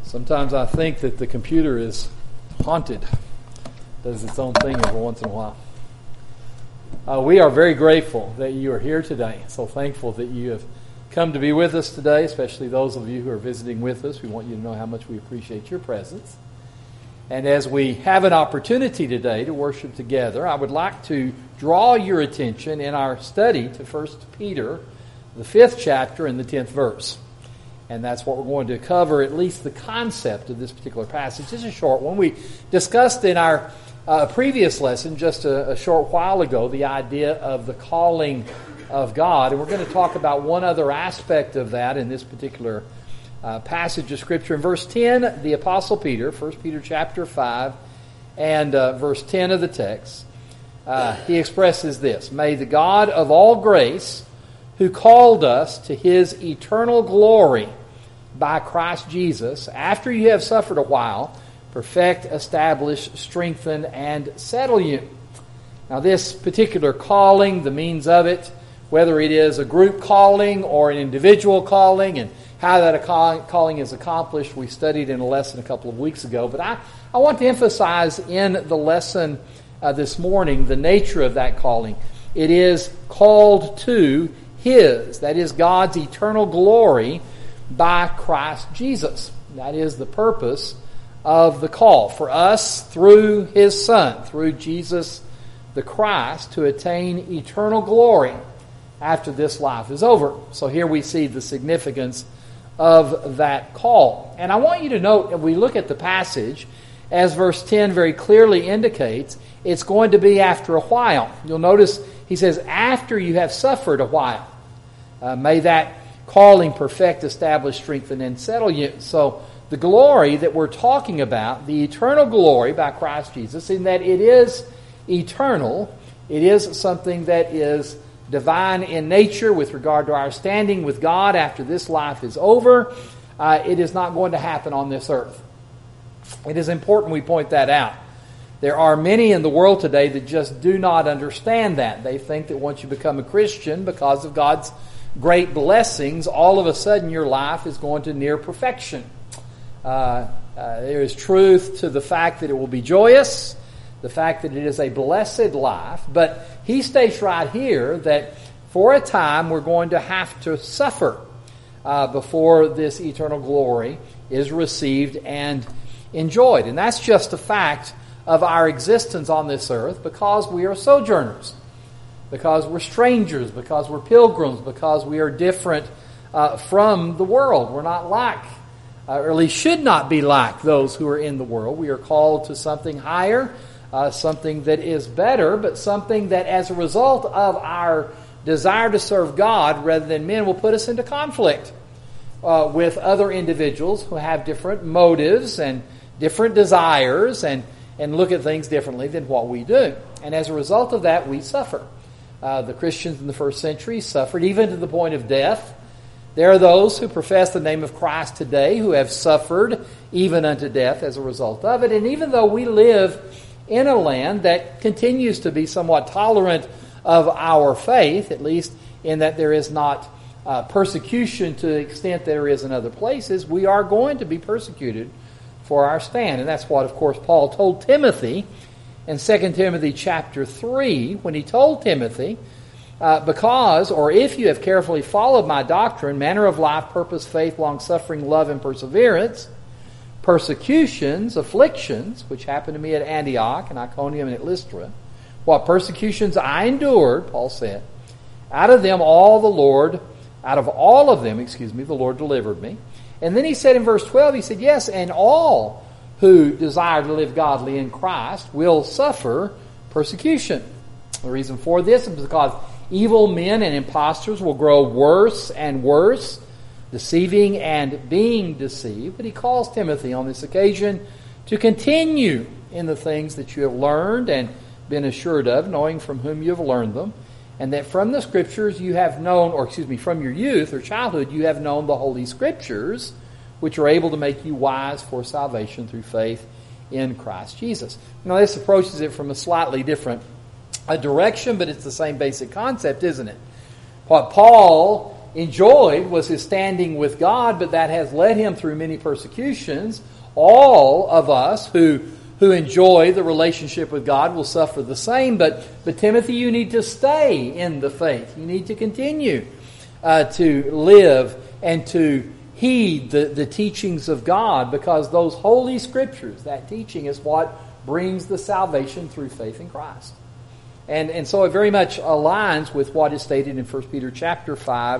Sometimes I think that the computer is haunted, does its own thing every once in a while. We are very grateful that you are here today. So thankful that you have come to be with us today, especially those of you who are visiting with us. We want you to know how much we appreciate your presence. And as we have an opportunity today to worship together, I would like to draw your attention in our study to 1 Peter, the 5th chapter and the 10th verse. And that's what we're going to cover, at least the concept of this particular passage. It's a short one. We discussed in our previous lesson just a short while ago the idea of the calling of God. And we're going to talk about one other aspect of that in this particular passage of Scripture. In verse 10, the Apostle Peter, 1 Peter chapter 5 and verse 10 of the text, he expresses this: "May the God of all grace, who called us to His eternal glory by Christ Jesus, after you have suffered a while, perfect, establish, strengthen, and settle you." Now this particular calling, the means of it, whether it is a group calling or an individual calling, and how that calling is accomplished, we studied in a lesson a couple of weeks ago. But I want to emphasize in the lesson this morning the nature of that calling. It is called to His, that is God's eternal glory by Christ Jesus. That is the purpose of the call, for us through His Son, through Jesus the Christ, to attain eternal glory after this life is over. So here we see the significance of that call. And I want you to note, if we look at the passage, as verse 10 very clearly indicates, it's going to be after a while. You'll notice he says, after you have suffered a while. May that calling perfect, establish, strengthen, and settle you. So the glory that we're talking about, the eternal glory by Christ Jesus, in that it is eternal, it is something that is divine in nature with regard to our standing with God after this life is over. It is not going to happen on this earth. It is important we point that out. There are many in the world today that just do not understand that. They think that once you become a Christian, because of God's great blessings, all of a sudden your life is going to near perfection. There is truth to the fact that it will be joyous, the fact that it is a blessed life, but he states right here that for a time we're going to have to suffer before this eternal glory is received and enjoyed. And that's just a fact of our existence on this earth, because we are sojourners, because we're strangers, because we're pilgrims, because we are different from the world. We're not like, or at least should not be like, those who are in the world. We are called to something higher, something that is better, but something that as a result of our desire to serve God rather than men will put us into conflict with other individuals who have different motives and different desires and look at things differently than what we do. And as a result of that, we suffer. The Christians in the first century suffered even to the point of death. There are those who profess the name of Christ today who have suffered even unto death as a result of it. And even though we live in a land that continues to be somewhat tolerant of our faith, at least in that there is not persecution to the extent there is in other places, we are going to be persecuted for our stand. And that's what, of course, Paul told Timothy in 2 Timothy chapter 3, when he told Timothy, because, or if you have carefully followed my doctrine, manner of life, purpose, faith, long-suffering, love, and perseverance, persecutions, afflictions, which happened to me at Antioch and Iconium and at Lystra, what persecutions I endured, Paul said, out of all of them, the Lord delivered me. And then he said in verse 12, he said, yes, and all who desire to live godly in Christ will suffer persecution. The reason for this is because evil men and impostors will grow worse and worse, deceiving and being deceived. But he calls Timothy on this occasion to continue in the things that you have learned and been assured of, knowing from whom you have learned them, and that from the Scriptures you have known, from your youth or childhood, you have known the Holy Scriptures, which are able to make you wise for salvation through faith in Christ Jesus. Now this approaches it from a slightly different direction, but it's the same basic concept, isn't it? What Paul enjoyed was his standing with God, but that has led him through many persecutions. All of us who enjoy the relationship with God will suffer the same. But Timothy, you need to stay in the faith. You need to continue to live and to heed the teachings of God, because those holy scriptures, that teaching is what brings the salvation through faith in Christ. And so it very much aligns with what is stated in 1 Peter chapter 5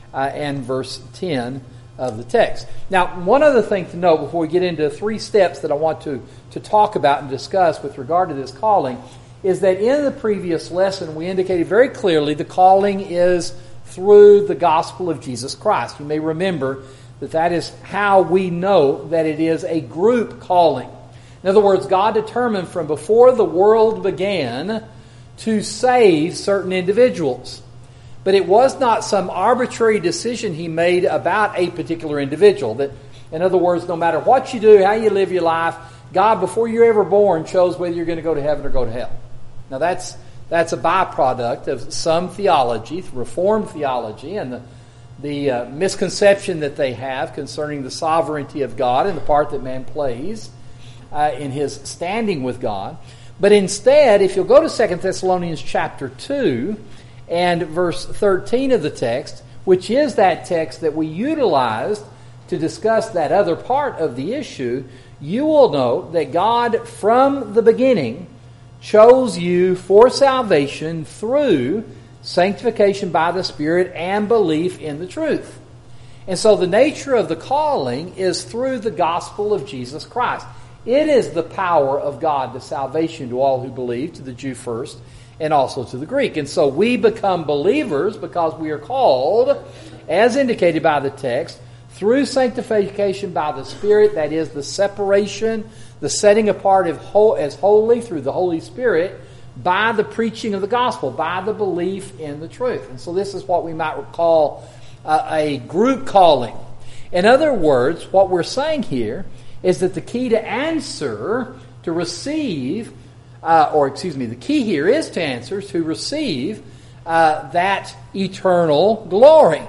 and verse 10 of the text. Now, one other thing to note before we get into 3 steps that I want to talk about and discuss with regard to this calling is that in the previous lesson we indicated very clearly the calling is through the gospel of Jesus Christ. You may remember that is how we know that it is a group calling. In other words, God determined from before the world began to save certain individuals. But it was not some arbitrary decision He made about a particular individual. That, in other words, no matter what you do, how you live your life, God, before you're ever born, chose whether you're going to go to heaven or go to hell. Now that's a byproduct of some theology, Reformed theology, and the misconception that they have concerning the sovereignty of God and the part that man plays in his standing with God. But instead, if you'll go to 2 Thessalonians chapter 2 and verse 13 of the text, which is that text that we utilized to discuss that other part of the issue, you will note that God from the beginning chose you for salvation through sanctification by the Spirit and belief in the truth. And so the nature of the calling is through the gospel of Jesus Christ. It is the power of God to salvation to all who believe, to the Jew first, and also to the Greek. And so we become believers because we are called, as indicated by the text, through sanctification by the Spirit, that is the separation, the setting apart as holy through the Holy Spirit, by the preaching of the gospel, by the belief in the truth. And so this is what we might call a group calling. In other words, what we're saying here is that the key to answer, to receive, the key here is to answer, to receive that eternal glory.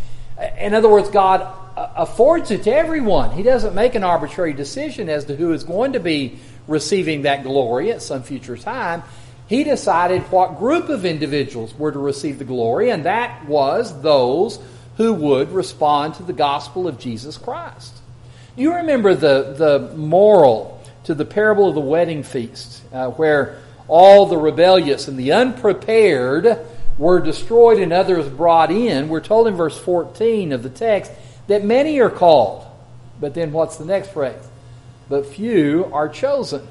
In other words, God affords it to everyone. He doesn't make an arbitrary decision as to who is going to be receiving that glory at some future time. He decided what group of individuals were to receive the glory, and that was those who would respond to the gospel of Jesus Christ. Do you remember the moral to the parable of the wedding feast, where all the rebellious and the unprepared were destroyed and others brought in? We're told in verse 14 of the text that many are called. But then what's the next phrase? But few are chosen.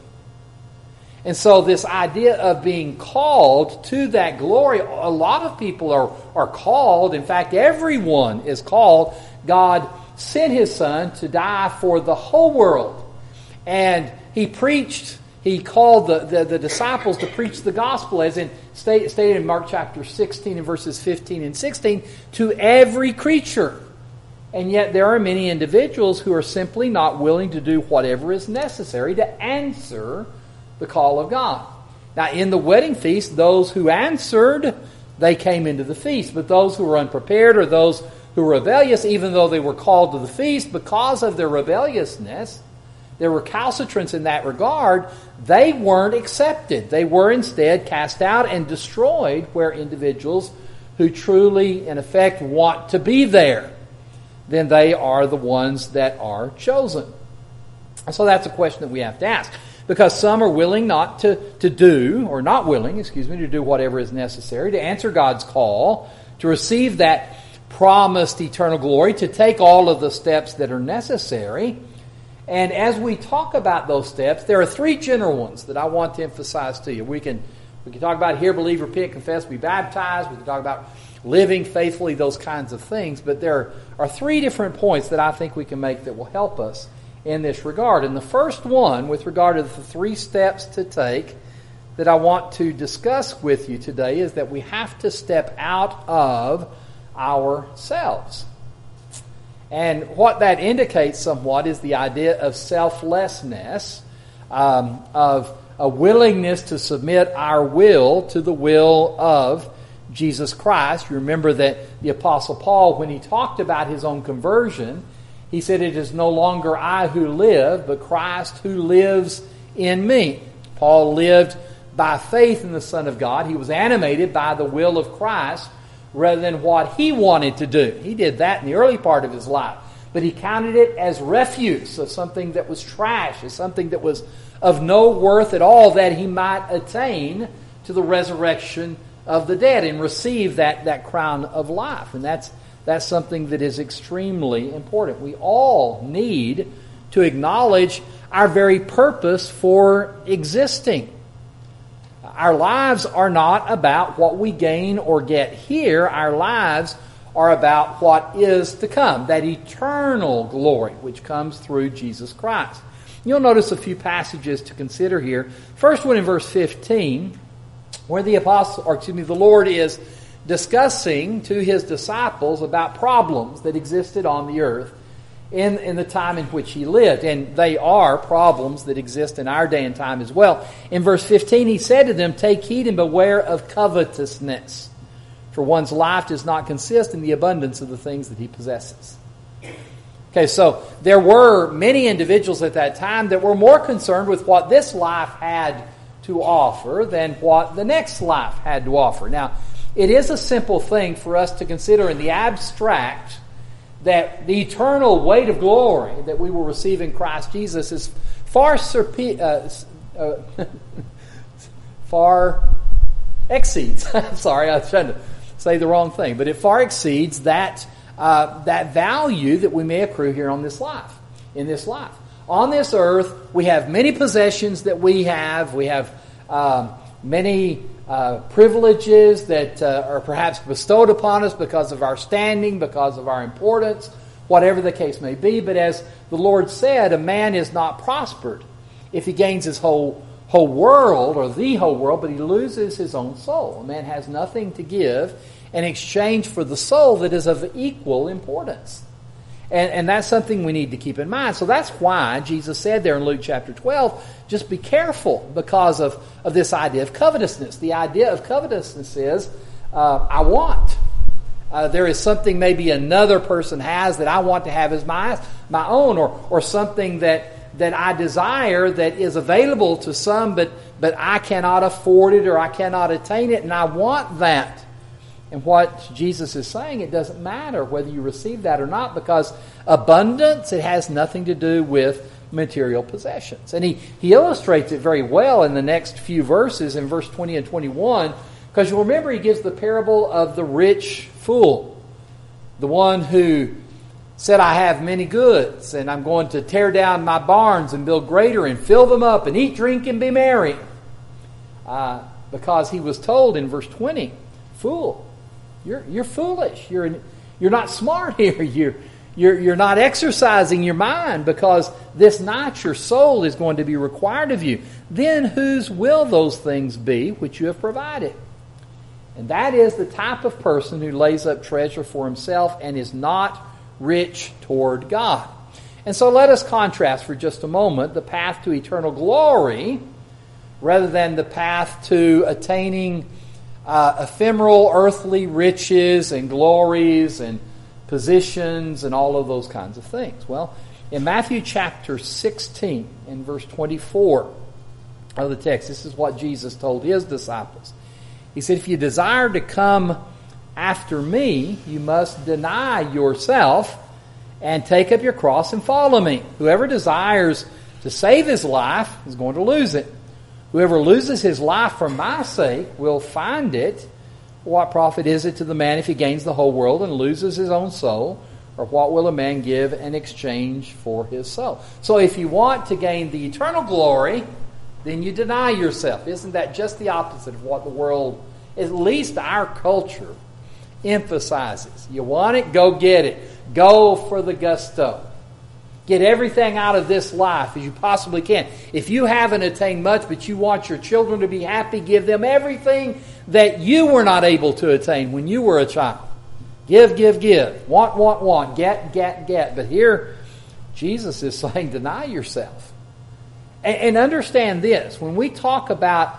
And so this idea of being called to that glory, a lot of people are called. In fact, everyone is called. God sent His Son to die for the whole world. And He preached, He called the disciples to preach the gospel, as stated in Mark chapter 16 and verses 15 and 16, to every creature. And yet there are many individuals who are simply not willing to do whatever is necessary to answer the call of God. Now, in the wedding feast, those who answered, they came into the feast. But those who were unprepared, or those who were rebellious, even though they were called to the feast, because of their rebelliousness, their recalcitrance in that regard, they weren't accepted. They were instead cast out and destroyed, where individuals who truly, in effect, want to be there, then they are the ones that are chosen. And so that's a question that we have to ask. Because some are willing to do whatever is necessary to answer God's call, to receive that promised eternal glory, to take all of the steps that are necessary. And as we talk about those steps, there are 3 general ones that I want to emphasize to you. We can talk about hear, believe, repent, confess, be baptized. We can talk about living faithfully, those kinds of things. But there are 3 different points that I think we can make that will help us in this regard. And the first one, with regard to the 3 steps to take that I want to discuss with you today, is that we have to step out of ourselves. And what that indicates somewhat is the idea of selflessness, of a willingness to submit our will to the will of Jesus Christ. You remember that the Apostle Paul, when he talked about his own conversion, he said, "It is no longer I who live, but Christ who lives in me." Paul lived by faith in the Son of God. He was animated by the will of Christ rather than what he wanted to do. He did that in the early part of his life. But he counted it as refuse, of something that was trash, as something that was of no worth at all, that he might attain to the resurrection of the dead and receive that crown of life. And that's something that is extremely important. We all need to acknowledge our very purpose for existing. Our lives are not about what we gain or get here. Our lives are about what is to come, that eternal glory which comes through Jesus Christ. You'll notice a few passages to consider here. First one in verse 15, where the Lord is discussing to his disciples about problems that existed on the earth in the time in which he lived. And they are problems that exist in our day and time as well. In verse 15, he said to them, "Take heed and beware of covetousness, for one's life does not consist in the abundance of the things that he possesses." Okay, so there were many individuals at that time that were more concerned with what this life had to offer than what the next life had to offer. Now, it is a simple thing for us to consider in the abstract that the eternal weight of glory that we will receive in Christ Jesus is far exceeds. Sorry, I was trying to say the wrong thing, but it far exceeds that value that we may accrue here on this life. In this life, on this earth, we have many possessions that we have. We have many privileges that are perhaps bestowed upon us because of our standing, because of our importance, whatever the case may be. But as the Lord said, a man is not prospered if he gains his whole world, or the whole world, but he loses his own soul. A man has nothing to give in exchange for the soul that is of equal importance. And that's something we need to keep in mind. So that's why Jesus said there in Luke chapter 12, just be careful because of this idea of covetousness. The idea of covetousness is, I want. There is something maybe another person has that I want to have as my own, or something that I desire that is available to some, but I cannot afford it or I cannot attain it, and I want that. And what Jesus is saying, it doesn't matter whether you receive that or not, because abundance, it has nothing to do with material possessions. And he illustrates it very well in the next few verses, in verse 20 and 21, because you'll remember he gives the parable of the rich fool, the one who said, "I have many goods, and I'm going to tear down my barns and build greater and fill them up and eat, drink, and be merry." Because he was told in verse 20, "Fool, you're foolish. You're not smart here. You're not exercising your mind, because this night your soul is going to be required of you. Then whose will those things be which you have provided?" And that is the type of person who lays up treasure for himself and is not rich toward God. And so let us contrast for just a moment the path to eternal glory rather than the path to attaining ephemeral earthly riches and glories and positions and all of those kinds of things. Well, in Matthew chapter 16 and verse 24 of the text, this is what Jesus told his disciples. He said, "If you desire to come after me, you must deny yourself and take up your cross and follow me. Whoever desires to save his life is going to lose it. Whoever loses his life for my sake will find it. What profit is it to the man if he gains the whole world and loses his own soul? Or what will a man give in exchange for his soul?" So if you want to gain the eternal glory, then you deny yourself. Isn't that just the opposite of what the world, at least our culture, emphasizes? You want it? Go get it. Go for the gusto. Get everything out of this life as you possibly can. If you haven't attained much, but you want your children to be happy, give them everything that you were not able to attain when you were a child. Give, give, give. Want. Get. But here, Jesus is saying, deny yourself. And understand this. When we talk about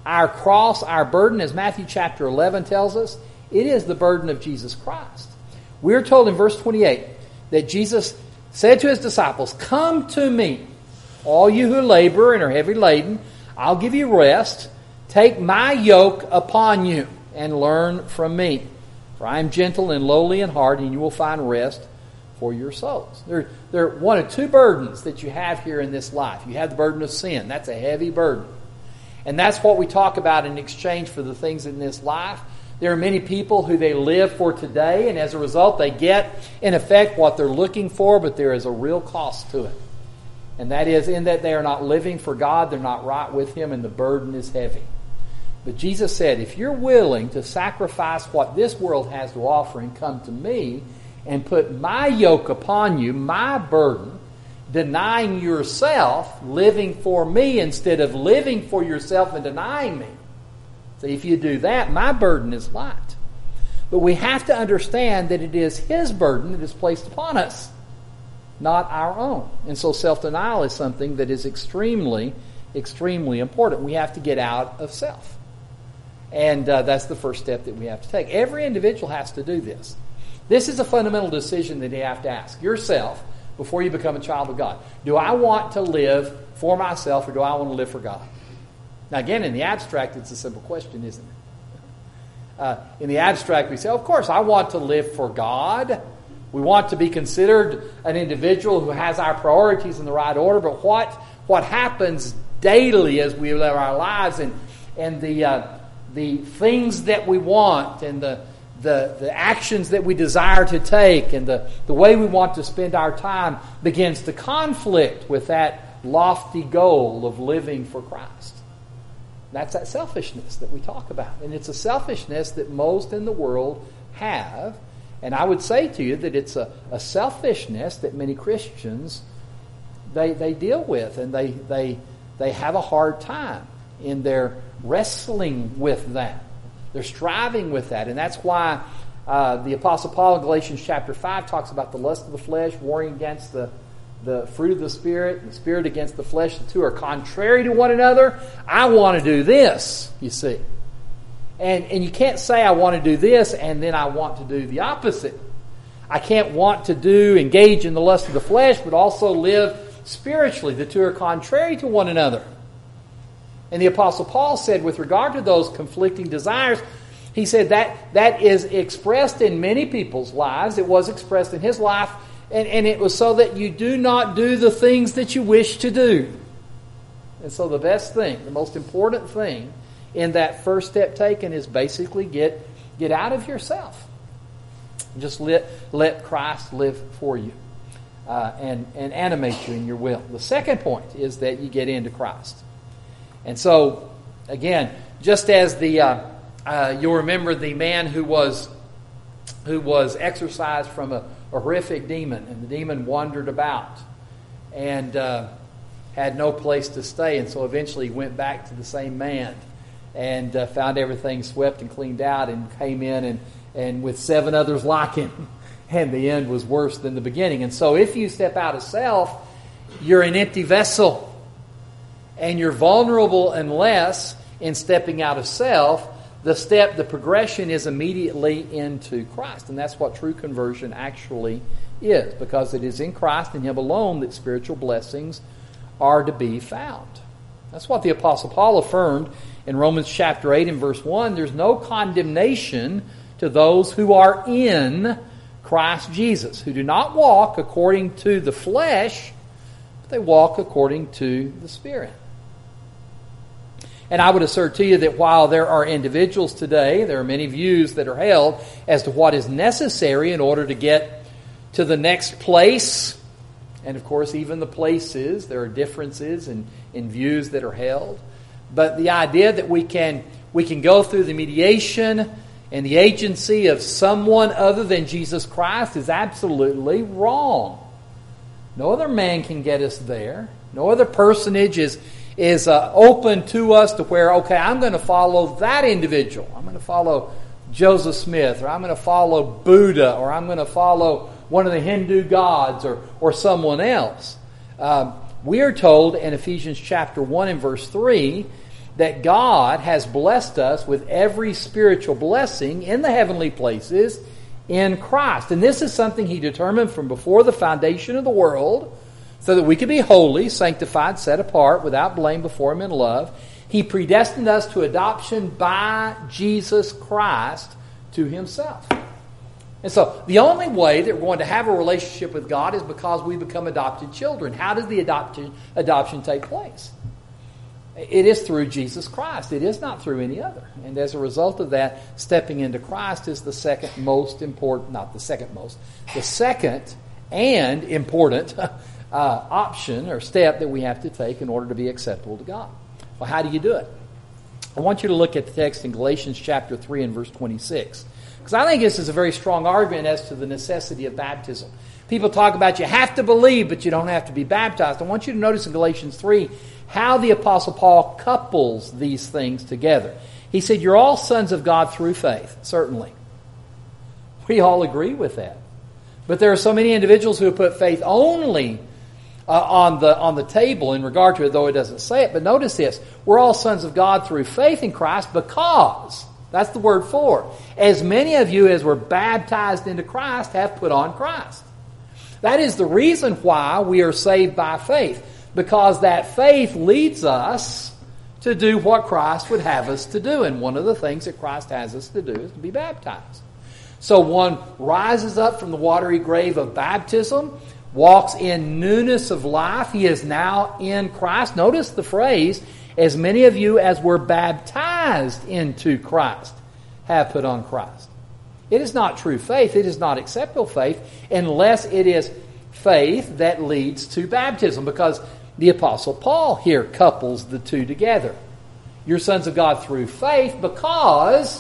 our cross, our burden, as Matthew chapter 11 tells us, it is the burden of Jesus Christ. We're told in verse 28 that Jesus said to his disciples, "Come to me, all you who labor and are heavy laden, I'll give you rest. Take my yoke upon you and learn from me. For I am gentle and lowly in heart, and you will find rest for your souls." There are one of two burdens that you have here in this life. You have the burden of sin. That's a heavy burden. And that's what we talk about in exchange for the things in this life. There are many people who they live for today, and as a result they get, in effect, what they're looking for, but there is a real cost to it. And that is in that they are not living for God, they're not right with Him, and the burden is heavy. But Jesus said, if you're willing to sacrifice what this world has to offer and come to me and put my yoke upon you, my burden, denying yourself, living for me instead of living for yourself and denying me. So if you do that, my burden is light. But we have to understand that it is His burden that is placed upon us, not our own. And so self-denial is something that is extremely, extremely important. We have to get out of self. And that's the first step that we have to take. Every individual has to do this. This is a fundamental decision that you have to ask yourself before you become a child of God. Do I want to live for myself, or do I want to live for God? Now again, in the abstract, it's a simple question, isn't it? In the abstract, we say, of course, I want to live for God. We want to be considered an individual who has our priorities in the right order. But what happens daily as we live our lives, and the things that we want, and the actions that we desire to take, and the way we want to spend our time begins to conflict with that lofty goal of living for Christ. That's that selfishness that we talk about. And it's a selfishness that most in the world have. And I would say to you that it's a selfishness that many Christians, they deal with. And they have a hard time in their wrestling with that. They're striving with that. And that's why the Apostle Paul in Galatians chapter 5 talks about the lust of the flesh warring against the fruit of the Spirit, and the Spirit against the flesh. The two are contrary to one another. I want to do this, you see. And you can't say I want to do this and then I want to do the opposite. I can't want to engage in the lust of the flesh, but also live spiritually. The two are contrary to one another. And the Apostle Paul said with regard to those conflicting desires, he said that is expressed in many people's lives. It was expressed in his life, and it was so that you do not do the things that you wish to do. And so the best thing, the most important thing in that first step taken is basically get out of yourself. Just let Christ live for you and animate you in your will. The second point is that you get into Christ. And so, again, just as you'll remember the man who was exorcised from a horrific demon, and the demon wandered about and had no place to stay, and so eventually he went back to the same man and found everything swept and cleaned out, and came in and with 7 others like him, and the end was worse than the beginning. And so if you step out of self, you're an empty vessel. And you're vulnerable unless, in stepping out of self, the progression is immediately into Christ. And that's what true conversion actually is, because it is in Christ and Him alone that spiritual blessings are to be found. That's what the Apostle Paul affirmed in Romans chapter 8 and verse 1. There's no condemnation to those who are in Christ Jesus, who do not walk according to the flesh, but they walk according to the Spirit. And I would assert to you that while there are individuals today, there are many views that are held as to what is necessary in order to get to the next place. And of course, even the places, there are differences in views that are held. But the idea that we can go through the mediation and the agency of someone other than Jesus Christ is absolutely wrong. No other man can get us there. No other personage is open to us to where, okay, I'm going to follow that individual. I'm going to follow Joseph Smith, or I'm going to follow Buddha, or I'm going to follow one of the Hindu gods, or someone else. We are told in Ephesians chapter 1 and verse 3 that God has blessed us with every spiritual blessing in the heavenly places in Christ. And this is something He determined from before the foundation of the world, so that we could be holy, sanctified, set apart, without blame before Him in love. He predestined us to adoption by Jesus Christ to Himself. And so the only way that we're going to have a relationship with God is because we become adopted children. How does the adoption take place? It is through Jesus Christ. It is not through any other. And as a result of that, stepping into Christ is the second most important, not the second most, the second and important option or step that we have to take in order to be acceptable to God. Well, how do you do it? I want you to look at the text in Galatians chapter 3 and verse 26. Because I think this is a very strong argument as to the necessity of baptism. People talk about you have to believe, but you don't have to be baptized. I want you to notice in Galatians 3 how the Apostle Paul couples these things together. He said, you're all sons of God through faith, certainly. We all agree with that. But there are so many individuals who have put faith only on the table in regard to it, though it doesn't say it. But notice this, we're all sons of God through faith in Christ because, that's the word for, as many of you as were baptized into Christ have put on Christ. That is the reason why we are saved by faith, because that faith leads us to do what Christ would have us to do. And one of the things that Christ has us to do is to be baptized. So one rises up from the watery grave of baptism, walks in newness of life. He is now in Christ. Notice the phrase, as many of you as were baptized into Christ have put on Christ. It is not true faith. It is not acceptable faith unless it is faith that leads to baptism, because the Apostle Paul here couples the two together. You're sons of God through faith because...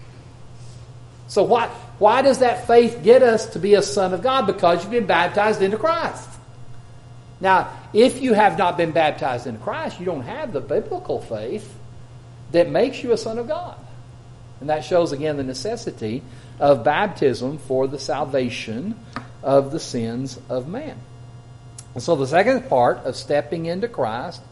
So why does that faith get us to be a son of God? Because you've been baptized into Christ. Now, if you have not been baptized into Christ, you don't have the biblical faith that makes you a son of God. And that shows again the necessity of baptism for the salvation of the sins of man. And so the second part of stepping into Christ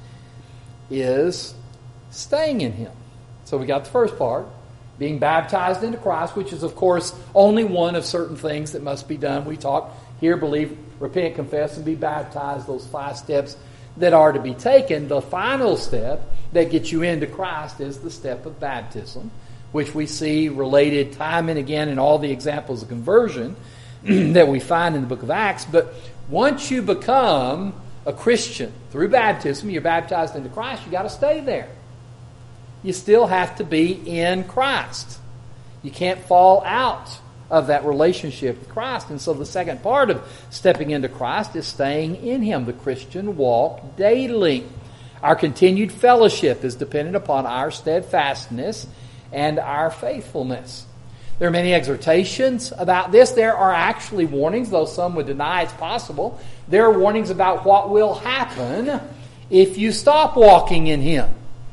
is staying in Him. So we got the first part, being baptized into Christ, which is, of course, only one of certain things that must be done. We talk here, believe, repent, confess, and be baptized, those 5 steps that are to be taken. The final step that gets you into Christ is the step of baptism, which we see related time and again in all the examples of conversion that we find in the book of Acts. But once you become a Christian through baptism, you're baptized into Christ, you've got to stay there. You still have to be in Christ. You can't fall out of that relationship with Christ. And so the second part of stepping into Christ is staying in Him. The Christian walk daily. Our continued fellowship is dependent upon our steadfastness and our faithfulness. There are many exhortations about this. There are actually warnings, though some would deny it's possible. There are warnings about what will happen if you stop walking in Him.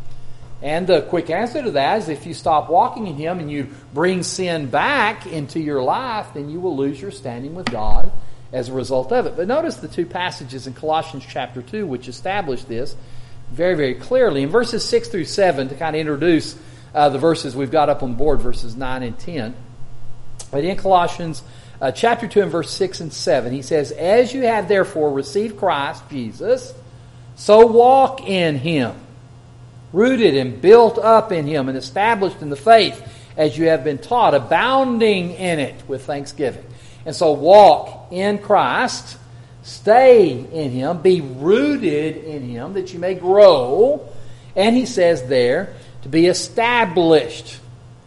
And the quick answer to that is if you stop walking in Him and you bring sin back into your life, then you will lose your standing with God as a result of it. But notice the 2 passages in Colossians chapter 2 which establish this very, very clearly. In verses 6 through 7, to kind of introduce the verses we've got up on the board, verses 9 and 10. But in Colossians chapter 2 and verse 6 and 7, he says, as you have therefore received Christ Jesus, so walk in Him, rooted and built up in Him and established in the faith as you have been taught, abounding in it with thanksgiving. And so walk in Christ, stay in Him, be rooted in Him that you may grow. And he says there, to be established.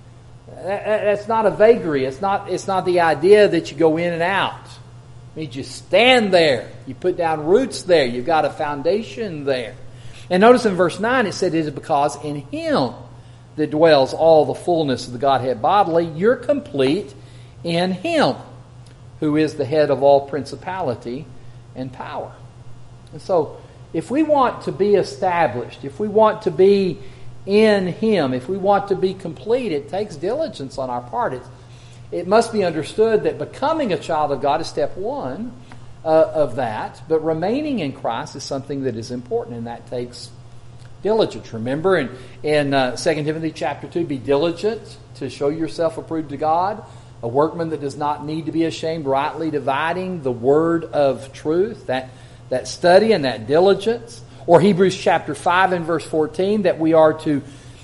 That's not a vagary. It's not the idea that you go in and out. It means you stand there. You put down roots there. You've got a foundation there. And notice in verse 9 it said it is because in Him that dwells all the fullness of the Godhead bodily. You're complete in Him, who is the head of all principality and power. And so if we want to be established, if we want to be in Him, if we want to be complete, it takes diligence on our part. It must be understood that becoming a child of God is step one of that, but remaining in Christ is something that is important, and that takes Diligence. Remember in 2 Timothy chapter 2, be diligent to show yourself approved to God, a workman that does not need to be ashamed, rightly dividing the word of truth, that study and that diligence. Or Hebrews chapter 5 and verse 14, that we are to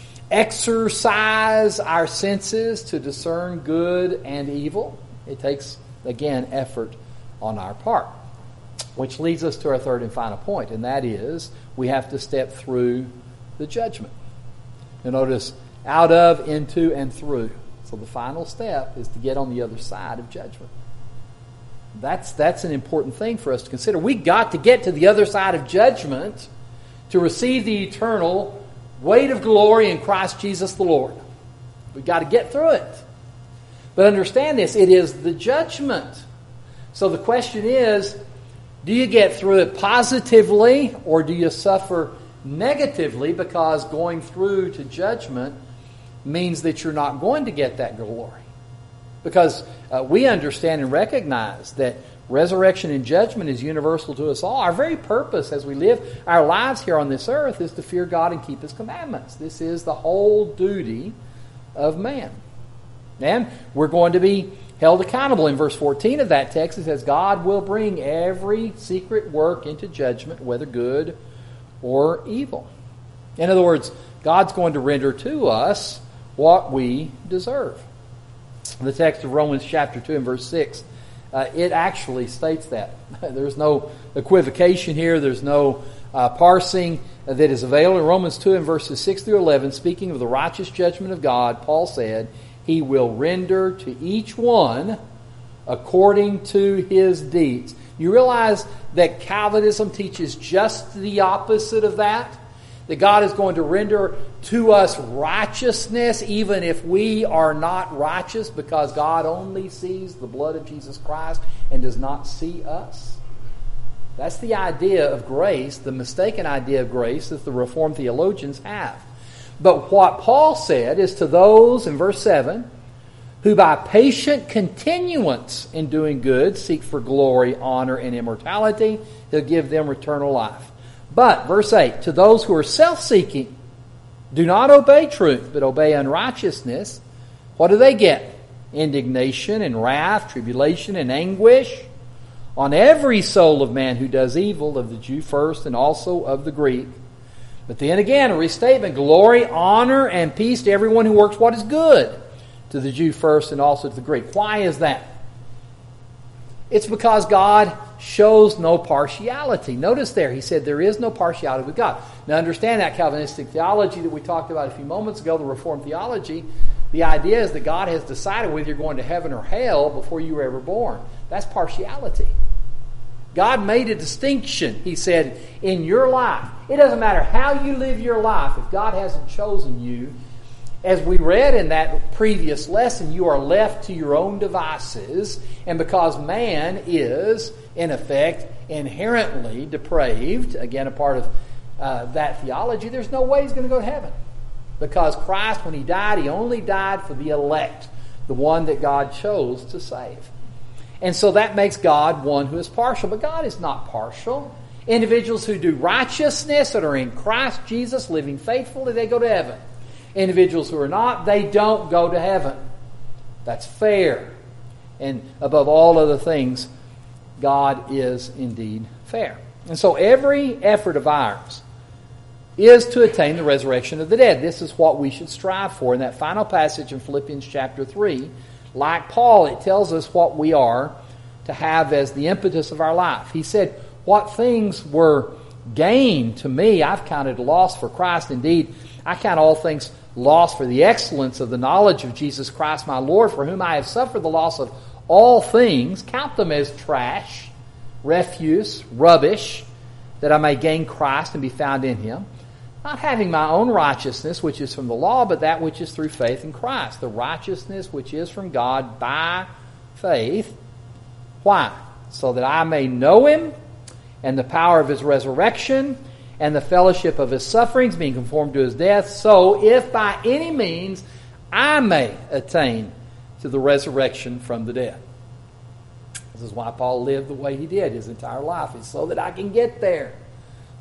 exercise our senses to discern good and evil. It takes, again, effort on our part. Which leads us to our third and final point, and that is we have to step through the judgment. Now notice, out of, into, and through. So the final step is to get on the other side of judgment. That's an important thing for us to consider. We got to get to the other side of judgment to receive the eternal weight of glory in Christ Jesus the Lord. We've got to get through it. But understand this, it is the judgment. So the question is, do you get through it positively or do you suffer negatively because going through to judgment means that you're not going to get that glory? Because we understand and recognize that resurrection and judgment is universal to us all. Our very purpose as we live our lives here on this earth is to fear God and keep His commandments. This is the whole duty of man. And we're going to be held accountable. In verse 14 of that text, it says, God will bring every secret work into judgment, whether good or evil. In other words, God's going to render to us what we deserve. The text of Romans chapter 2 and verse 6, it actually states that. There's no equivocation here. There's no parsing that is available. In Romans 2 and verses 6 through 11, speaking of the righteous judgment of God, Paul said, He will render to each one according to his deeds. You realize that Calvinism teaches just the opposite of that? That God is going to render to us righteousness even if we are not righteous because God only sees the blood of Jesus Christ and does not see us? That's the idea of grace, the mistaken idea of grace that the Reformed theologians have. But what Paul said is to those, in verse 7, who by patient continuance in doing good seek for glory, honor, and immortality, He'll give them eternal life. But, verse 8, to those who are self-seeking, do not obey truth, but obey unrighteousness, what do they get? Indignation and wrath, tribulation and anguish on every soul of man who does evil, of the Jew first and also of the Greek. But then again, a restatement, glory, honor, and peace to everyone who works what is good, to the Jew first and also to the Greek. Why is that? It's because God shows no partiality. Notice there, he said there is no partiality with God. Now understand that Calvinistic theology that we talked about a few moments ago, the Reformed theology, the idea is that God has decided whether you're going to heaven or hell before you were ever born. That's partiality. God made a distinction, he said, in your life. It doesn't matter how you live your life. If God hasn't chosen you, as we read in that previous lesson, you are left to your own devices. And because man is, in effect, inherently depraved, again, a part of that theology, there's no way he's going to go to heaven. Because Christ, when He died, He only died for the elect, the one that God chose to save. And so that makes God one who is partial. But God is not partial. Individuals who do righteousness that are in Christ Jesus, living faithfully, they go to heaven. Individuals who are not, they don't go to heaven. That's fair. And above all other things, God is indeed fair. And so every effort of ours is to attain the resurrection of the dead. This is what we should strive for. In that final passage in Philippians chapter 3, like Paul, it tells us what we are to have as the impetus of our life. He said, what things were gain to me, I've counted loss for Christ. Indeed, I count all things loss for the excellence of the knowledge of Jesus Christ my Lord, for whom I have suffered the loss of all things, count them as trash, refuse, rubbish, that I may gain Christ and be found in Him, not having my own righteousness, which is from the law, but that which is through faith in Christ, the righteousness which is from God by faith. Why? So that I may know Him and the power of His resurrection and the fellowship of His sufferings, being conformed to His death, so if by any means I may attain to the resurrection from the dead. This is why Paul lived the way he did his entire life, is so that I can get there.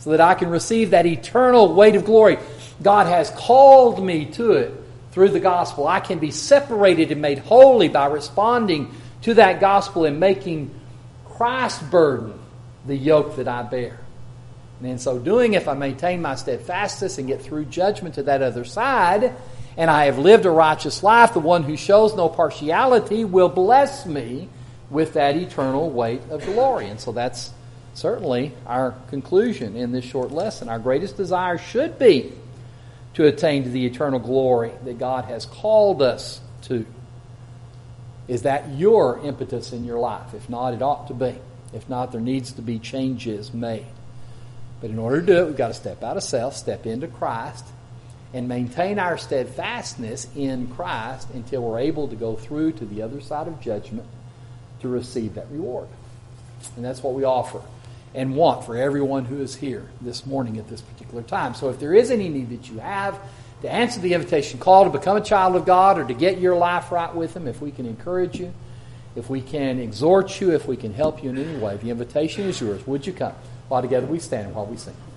so that I can receive that eternal weight of glory. God has called me to it through the gospel. I can be separated and made holy by responding to that gospel and making Christ's burden the yoke that I bear. And in so doing, if I maintain my steadfastness and get through judgment to that other side, and I have lived a righteous life, the one who shows no partiality will bless me with that eternal weight of glory. And so that's certainly our conclusion in this short lesson. Our greatest desire should be to attain to the eternal glory that God has called us to. Is that your impetus in your life? If not, it ought to be. If not, there needs to be changes made. But in order to do it, we've got to step out of self, step into Christ, and maintain our steadfastness in Christ until we're able to go through to the other side of judgment to receive that reward. And that's what we offer and want for everyone who is here this morning at this particular time. So if there is any need that you have to answer the invitation call to become a child of God or to get your life right with Him, if we can encourage you, if we can exhort you, if we can help you in any way, the invitation is yours. Would you come? While together we stand and while we sing.